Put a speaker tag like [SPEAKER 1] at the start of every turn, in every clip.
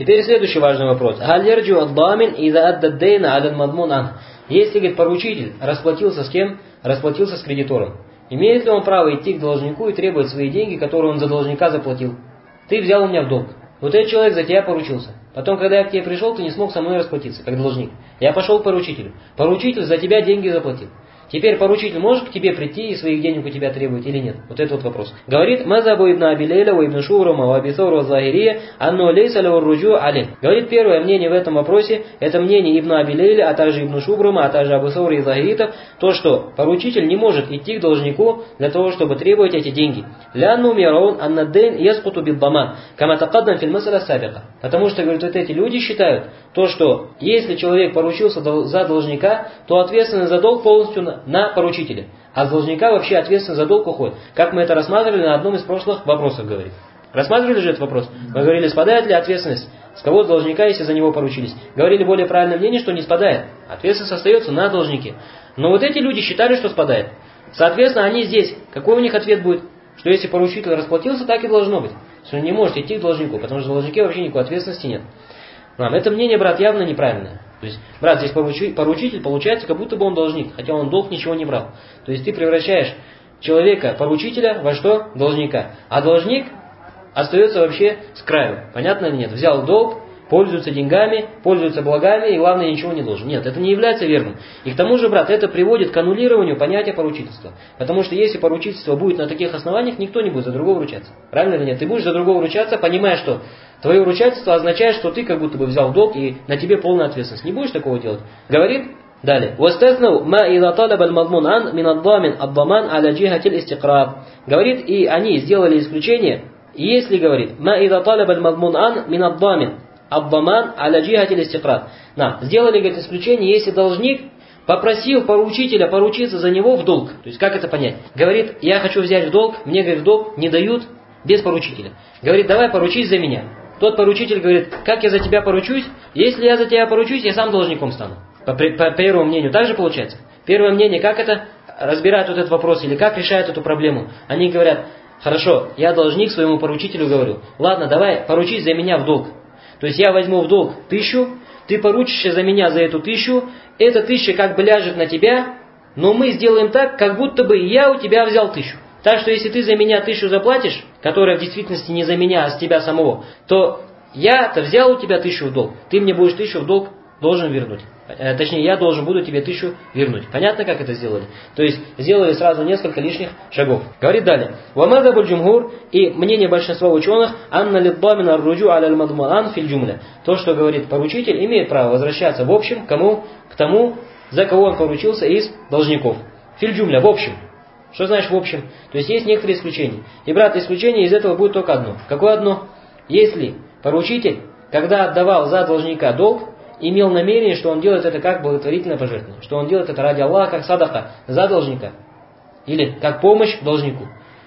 [SPEAKER 1] Теперь следующий важный вопрос. Если, говорит, поручитель расплатился с кем? Расплатился с кредитором. Имеет ли он право идти к должнику и требовать свои деньги, которые он за должника заплатил? Ты взял у меня в долг. Вот этот человек за тебя поручился. Потом, когда я к тебе пришел, ты не смог со мной расплатиться, как должник. Я пошел к поручителю. Поручитель за тебя деньги заплатил. Теперь поручитель может к тебе прийти и своих денег у тебя требовать или нет? Вот это вот вопрос. Говорит, мазабу ибн Аби Лейля, ва ибн Шурума, ва Аби Саур, ва Захирия, анну лейса лау руджу алейх. Говорит, первое мнение в этом вопросе, это мнение ибн Аби Лейля, а также ибн Шубрума, а также Абу Саура и Захиритов, то, что поручитель не может идти к должнику для того, чтобы требовать эти деньги. Лянну мираун анна дейн яскуту биддаман, кама тақаддам филь масаля сабика. Потому что, говорят, вот эти люди считают, то, что если человек поручился за должника, то ответственность за долг полностью на поручителя. А с должника вообще ответственность за долг уходит. Как мы это рассматривали на одном из прошлых вопросов, говорит. Рассматривали же этот вопрос? Мы говорили, спадает ли ответственность с кого с должника, если за него поручились. Говорили более правильное мнение, что не спадает. Ответственность остается на должнике. Но вот эти люди считали, что спадает. Соответственно, они здесь. Какой у них ответ будет? Что если поручитель расплатился, так и должно быть. Что он не может идти к должнику, потому что в должнике вообще никакой ответственности нет. Это мнение, брат, явно неправильное. То есть, брат, здесь поручитель получается, как будто бы он должник, хотя он долг ничего не брал. То есть ты превращаешь человека, поручителя, во что? Должника. А должник остается вообще с краю. Понятно или нет? Взял долг, пользуется деньгами, пользуется благами и, главное, ничего не должен. Нет, это не является верным. И к тому же, брат, это приводит к аннулированию понятия поручительства. Потому что если поручительство будет на таких основаниях, никто не будет за другого ручаться. Правильно или нет? Ты будешь за другого ручаться, понимая, что твое ручательство означает, что ты как будто бы взял долг и на тебе полная ответственность. Не будешь такого делать. Говорит далее. Говорит, и они сделали исключение, если, говорит, Аббаман аля джихатиль истикрар. Сделали, говорит, исключение, если должник попросил поручителя поручиться за него в долг. То есть, как это понять? Говорит, я хочу взять в долг, мне, говорит, в долг не дают без поручителя. Говорит, давай поручись за меня. Тот поручитель говорит, как я за тебя поручусь? Если я за тебя поручусь, я сам должником стану. По первому мнению, так же получается? Первое мнение, как это разбирает вот этот вопрос, или как решает эту проблему? Они говорят, хорошо, я должник своему поручителю говорю, ладно, давай поручись за меня в долг. То есть я возьму в долг 1000, ты поручишься за меня за эту 1000, эта 1000 как бы ляжет на тебя, но мы сделаем так, как будто бы я у тебя взял 1000. Так что если ты за меня 1000 заплатишь, которая в действительности не за меня, а с тебя самого, то я-то взял у тебя 1000 в долг, ты мне будешь 1000 в долг должен вернуть. Точнее, я должен буду тебе 1000 вернуть. Понятно, как это сделали? То есть, сделали сразу несколько лишних шагов. Говорит далее. «Вамадабуль джумхур» и мнение большинства ученых «Анна лиддамина руджу аляль мадмаан филь джумля». То, что говорит поручитель, имеет право возвращаться в общем к тому, за кого он поручился из должников. Филь джумля, в общем. Что значит в общем? То есть, есть некоторые исключения. И, брат, исключение из этого будет только одно. Какое одно? Если поручитель, когда отдавал за должника долг, имел намерение, что он делает это как благотворительное пожертвование, что он делает это ради Аллаха, как садака, за должника, или как помощь должнику,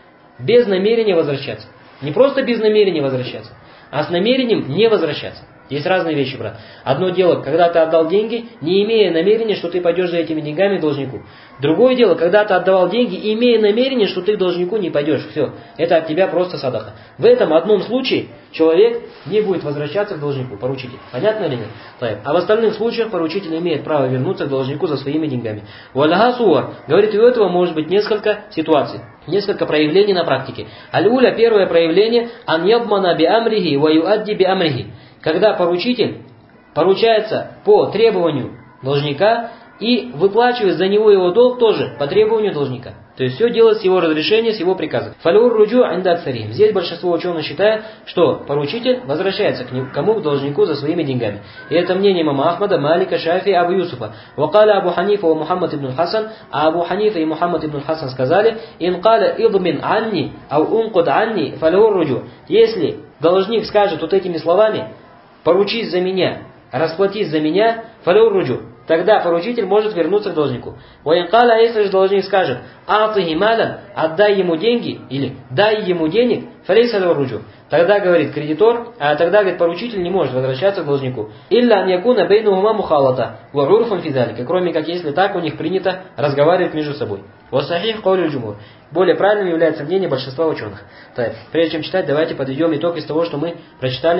[SPEAKER 1] без намерения возвращаться. Не просто без намерения возвращаться, а с намерением не возвращаться. Есть разные вещи, брат. Одно дело, когда ты отдал деньги, не имея намерения, что ты пойдешь за этими деньгами к должнику. Другое дело, когда ты отдавал деньги, имея намерение, что ты к должнику не пойдешь. Все, это от тебя просто садака. В этом одном случае человек не будет возвращаться к должнику, поручитель. Понятно или нет? А в остальных случаях поручитель имеет право вернуться к должнику за своими деньгами. Валяха суар. Говорит, и у этого может быть несколько ситуаций. Несколько проявлений на практике. Аль-уля, первое проявление, ан ябмана би амрихи ва юадди би амрихи. Когда поручитель поручается по требованию должника и выплачивает за него его долг тоже по требованию должника. То есть все делается с его разрешения, с его приказа. Фалюр руджу анда царим. Здесь большинство ученых считает, что поручитель возвращается к кому? К должнику за своими деньгами. И это мнение имама Ахмада, Малика, Шафи, Абу Юсуфа. Вакаля Абу Ханифа и Мухаммад ибн Хасан. А Абу Ханифа и Мухаммад ибн Хасан сказали, ин каля идмин анни, ау ункуд анни, фалюр руджу. Если должник скажет вот этими словами, поручись за меня, расплатись за меня, фалюр руджу, тогда поручитель может вернуться к должнику. Военкаля, если же должник скажет, атыхи мадан, отдай ему деньги, или дай ему денег, фалюр руджу, тогда говорит кредитор, а тогда говорит поручитель не может возвращаться к должнику. Илля аньякуна бейнухума мухалата, варурфан физалика, кроме как если так у них принято разговаривать между собой. Вассахих каулю джумур. Более правильным является мнение большинства ученых. Так, прежде чем читать, давайте подведем итог из того, что мы прочитали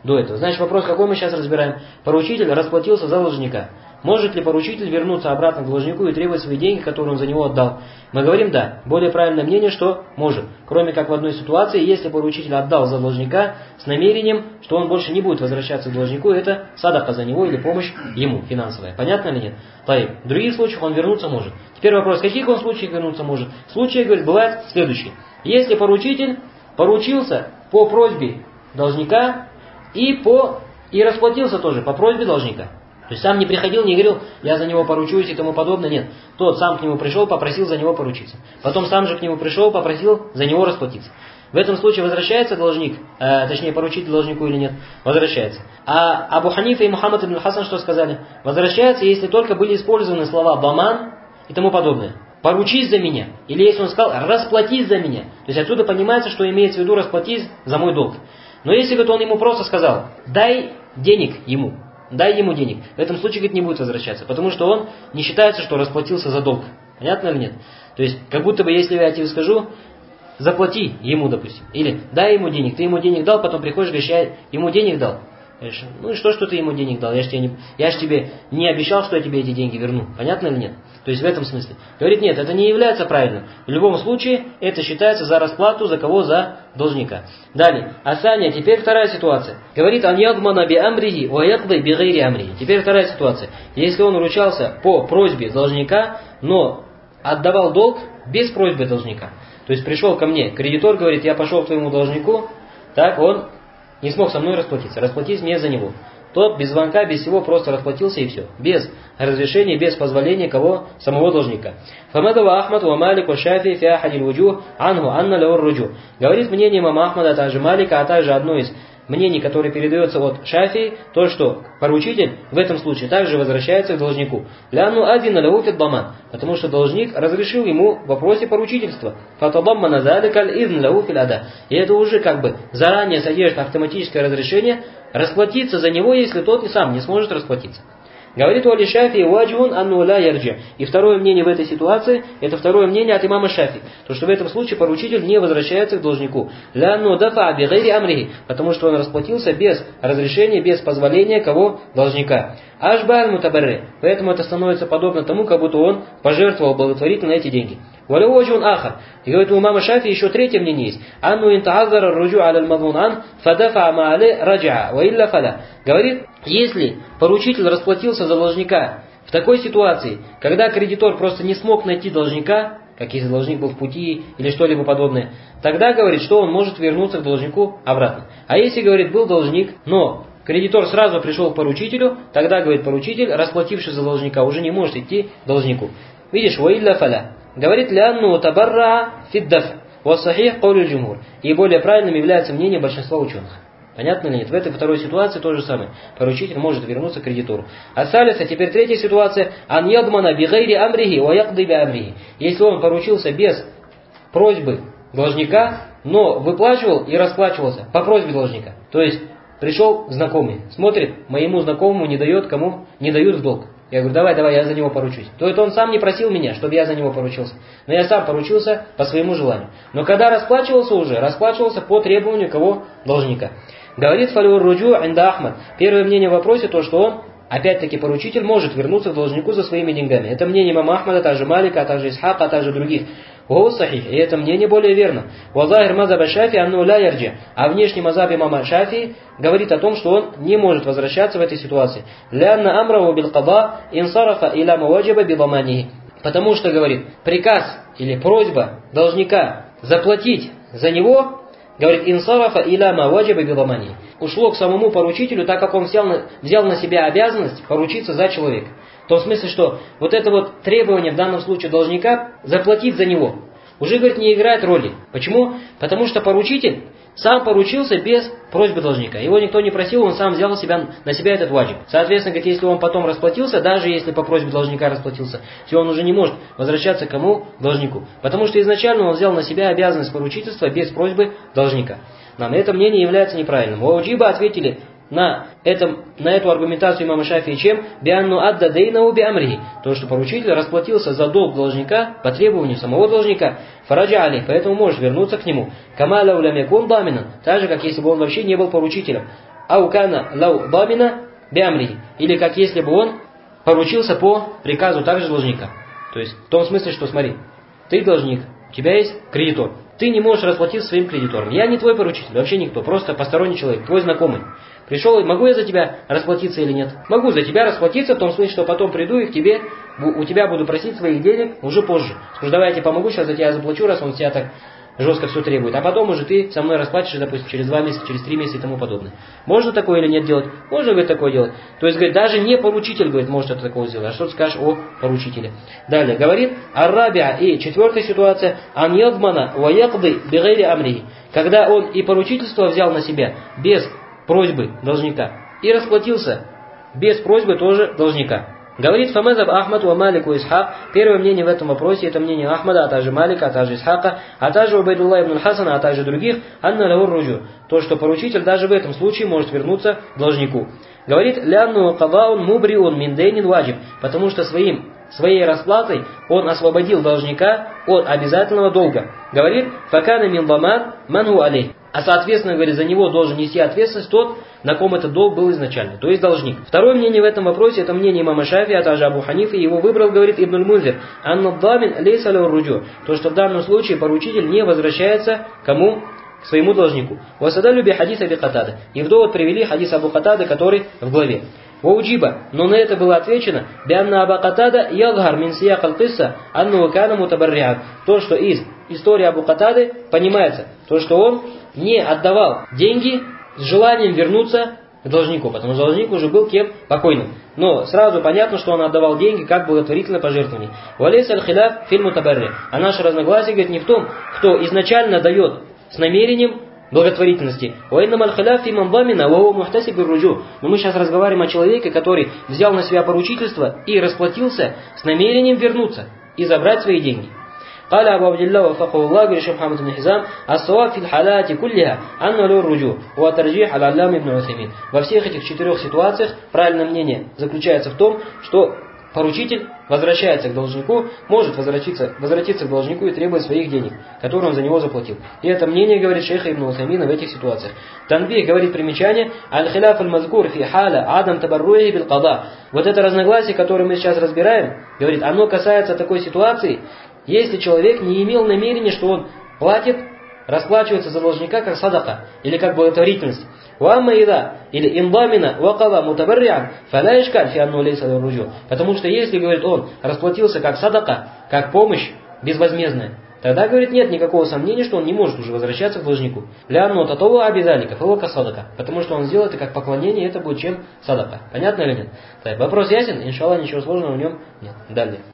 [SPEAKER 1] до этого. Значит, вопрос какой мы сейчас разбираем? Поручитель расплатился за должника. Может ли поручитель вернуться обратно к должнику и требовать свои деньги, которые он за него отдал? Мы говорим да. Более правильное мнение, что может. Кроме как в одной ситуации, если поручитель отдал за должника с намерением, что он больше не будет возвращаться к должнику, это садака за него или помощь ему финансовая. Понятно или нет? В других случаях он вернуться может. Теперь вопрос, в каких он случаях вернуться может? Случаи, говорит, бывает следующие. Если поручитель поручился по просьбе должника и расплатился тоже по просьбе должника. То есть сам не приходил, не говорил, я за него поручусь и тому подобное, нет. Тот сам к нему пришел, попросил за него поручиться. Потом сам же к нему пришел, попросил за него расплатиться. В этом случае возвращается должник, точнее поручитель должнику или нет? Возвращается. А Абу Ханифа и Мухаммад ибн Хасан что сказали? Возвращается, если только были использованы слова «даман» и тому подобное. Поручись за меня. Или если он сказал «расплатись за меня». То есть отсюда понимается, что имеется в виду «расплатись за мой долг». Но если он ему просто сказал «дай денег ему», дай ему денег. В этом случае, говорит, не будет возвращаться. Потому что он не считается, что расплатился за долг. Понятно или нет? То есть, как будто бы, если я тебе скажу, заплати ему, допустим. Или дай ему денег. Ты ему денег дал, потом приходишь, говоришь, я ему денег дал. Говоришь, ну и что ты ему денег дал? Я ж тебе не обещал, что я тебе эти деньги верну. Понятно или нет? То есть в этом смысле. Говорит, нет, это не является правильным. В любом случае, это считается за расплату, за кого? За должника. Далее. Асания, теперь вторая ситуация. Говорит, ан ядмана би амрихи, ва якды би гайри амрихи. Теперь вторая ситуация. Если он вручался по просьбе должника, но отдавал долг без просьбы должника. То есть пришел ко мне кредитор, говорит, я пошел к твоему должнику, так он не смог со мной расплатиться. Расплатись мне за него. Тот без звонка, без всего просто расплатился и все. Без разрешения, без позволения кого? Самого должника. Фамадава Ахмад ва Малик ва Шафи фи ахадил вуджух анху анна лаур руджу. Говорит мнение имама Ахмада, а также Малика, а также одно из мнений, которое передается от Шафи, то, что поручитель в этом случае также возвращается к должнику. Лянну адина лаху фи даман, потому что должник разрешил ему в вопросе поручительства. Фатадаммана залика аль-изн лаху фи ада. И это уже как бы заранее содержит автоматическое разрешение расплатиться за него, если тот и сам не сможет расплатиться. Говорит Уали Шафи ваджун анну ла ярджи. И второе мнение в этой ситуации, это второе мнение от имама Шафи, то что в этом случае поручитель не возвращается к должнику. Лянну дафа би гайри амрихи, потому что он расплатился без разрешения, без позволения кого? Должника. Ашбаль мутабарре. Поэтому это становится подобно тому, как будто он пожертвовал благотворительно эти деньги. Вали ваджун ахар. И говорит у имама Шафи еще третье мнение есть. Анну интаазара руджу аля мадмун ан фадафа маале раджа ва илля фала. Говорит, если поручитель расплатился за должника в такой ситуации, когда кредитор просто не смог найти должника, как если должник был в пути или что-либо подобное, тогда говорит, что он может вернуться к должнику обратно. А если, говорит, был должник, но кредитор сразу пришел к поручителю, тогда, говорит, поручитель, расплатившись за должника, уже не может идти к должнику. Видишь, ва илля фаля. Говорит, лянну табарра фиддаф ва сахих каулю джумхур. И более правильным является мнение большинства ученых. Понятно или нет? В этой второй ситуации то же самое. Поручитель может вернуться к кредитору. А салиса, теперь третья ситуация. Ан ядмана би гайри амрихи ва якды би амрихи. Если он поручился без просьбы должника, но выплачивал и расплачивался по просьбе должника. То есть пришел знакомый, смотрит, моему знакомому не дает, кому не дают в долг. Я говорю, давай, я за него поручусь. То это он сам не просил меня, чтобы я за него поручился. Но я сам поручился по своему желанию. Но когда расплачивался по требованию кого? Должника. Говорит фалюр руджу инда Ахмад. Первое мнение в вопросе то, что он, опять-таки поручитель, может вернуться к должнику за своими деньгами. Это мнение имама Ахмада, также Малика, а также Исхака, а также других. Сахих. И это мнение более верно. Вазахир мазаба Шафи анну ла ярджи. А внешний мазаб имама Шафи говорит о том, что он не может возвращаться в этой ситуации. Лянна амраху бил када инсарафа иля маваджиба бидаманихи. Потому что, говорит, приказ или просьба должника заплатить за него, говорит, инсарафа иля маваджиба бидаманихи. Ушло к самому поручителю, так как он взял на себя обязанность поручиться за человека. В том смысле, что вот это вот требование в данном случае должника заплатить за него уже, говорит, не играет роли. Почему? Потому что поручитель сам поручился без просьбы должника. Его никто не просил, он сам взял на себя этот ваджиб. Соответственно, говорит, если он потом расплатился, даже если по просьбе должника расплатился, все, он уже не может возвращаться к кому? Должнику. Потому что изначально он взял на себя обязанность поручительства без просьбы должника. Но это мнение является неправильным. Ваджиба ответили на эту аргументацию имама Шафии чем? Бианну адда дейнау би амрихи. То, что поручитель расплатился за долг должника по требованию самого должника. Фараджа али, поэтому можешь вернуться к нему. Камаля улямякун даминан. Так же, как если бы он вообще не был поручителем. аукана лау дамина биамри. Или как если бы он поручился по приказу также должника. То есть в том смысле, что смотри, ты должник, у тебя есть кредитор. Ты не можешь расплатиться своим кредитором. Я не твой поручитель, вообще никто, просто посторонний человек, твой знакомый. Пришел, и могу я за тебя расплатиться или нет? Могу за тебя расплатиться, в том смысле, что потом приду и к тебе, у тебя буду просить своих денег уже позже. Скажу, давай я тебе помогу, сейчас за тебя заплачу, раз он тебя так жестко все требует. А потом уже ты со мной расплатишься, допустим, через 2 месяца, через 3 месяца и тому подобное. Можно такое или нет делать? Можно, говорит, такое делать. То есть, говорит, даже не поручитель, говорит, может это такого сделать. А что ты скажешь о поручителе? Далее, говорит, аррабиа, и четвертая ситуация, ан ядмана ва якды бигайри амрихи. Когда он и поручительство взял на себя без просьбы должника и расплатился без просьбы тоже должника. Говорит Фамазаб Ахмад ва Малик ва Исхак. Первое мнение в этом вопросе, это мнение Ахмада, а также Малика, а также Исхака, а также Убайдулла ибн Хасана, а также других, анна лаху руджу. То, что поручитель даже в этом случае может вернуться к должнику. Говорит, лянну кадаун мубриун мин дейнин ваджиб, потому что своей расплатой он освободил должника от обязательного долга. Говорит, факана мин даман манху алей. А соответственно, говорит, за него должен нести ответственность тот, на ком этот долг был изначально, то есть должник. Второе мнение в этом вопросе, это мнение имама Шафи, а также Абу Ханифы, его выбрал, говорит Ибн аль-Мунзир, анна дамин лейса лаху руджу, то, что в данном случае поручитель не возвращается кому? К своему должнику. Васадалю би хадис Аби Катада. И в довод привели хадис Абу Катады, который в главе. Вауджиба, но на это было отвечено, бианна Аба Катада ядхар мин сияк аль-кисса анну кана мутабарриан. То, что из истории Абу Катады понимается, то, что он не отдавал деньги с желанием вернуться к должнику, потому что должник уже был кем? Покойным. Но сразу понятно, что он отдавал деньги как благотворительное пожертвование. Валейс аль-хиляф филь мутабарри. А наше разногласие, говорит, не в том, кто изначально дает с намерением благотворительности. Но мы сейчас разговариваем о человеке, который взял на себя поручительство и расплатился с намерением вернуться и забрать свои деньги. قال أبو عبد الله وفقه الله говорит Шейх Мухаммад ибн Хизам, الصواب في الحالات كلها أنه له الرجوع وترجيح العلامة ибн Усаймин. Во всех этих 4 ситуациях правильное мнение заключается в том, что поручитель возвращается к должнику, может возвратиться к должнику и требует своих денег, которые он за него заплатил. И это мнение, говорит шейх Ибн Усаймина, в этих ситуациях. Танбих говорит примечание, аль-хиляф аль-мазкур фи халя адам табарруи бил када. Вот это разногласие, которое мы сейчас разбираем, говорит, оно касается такой ситуации, если человек не имел намерения, что он платит, расплачивается за должника как садака или как благотворительность. Уамма ида или индамина вакала мутабарриан фаля ишкаль фи анну лейса руджу. Потому что если, говорит, он расплатился как садака, как помощь безвозмездная, тогда, говорит, нет никакого сомнения, что он не может уже возвращаться к должнику. Лянну татова абидалика фавака садака. Потому что он сделал это как поклонение, и это будет чем садака. Понятно или нет? Так, вопрос ясен? Иншаллах, ничего сложного в нем нет. Далее.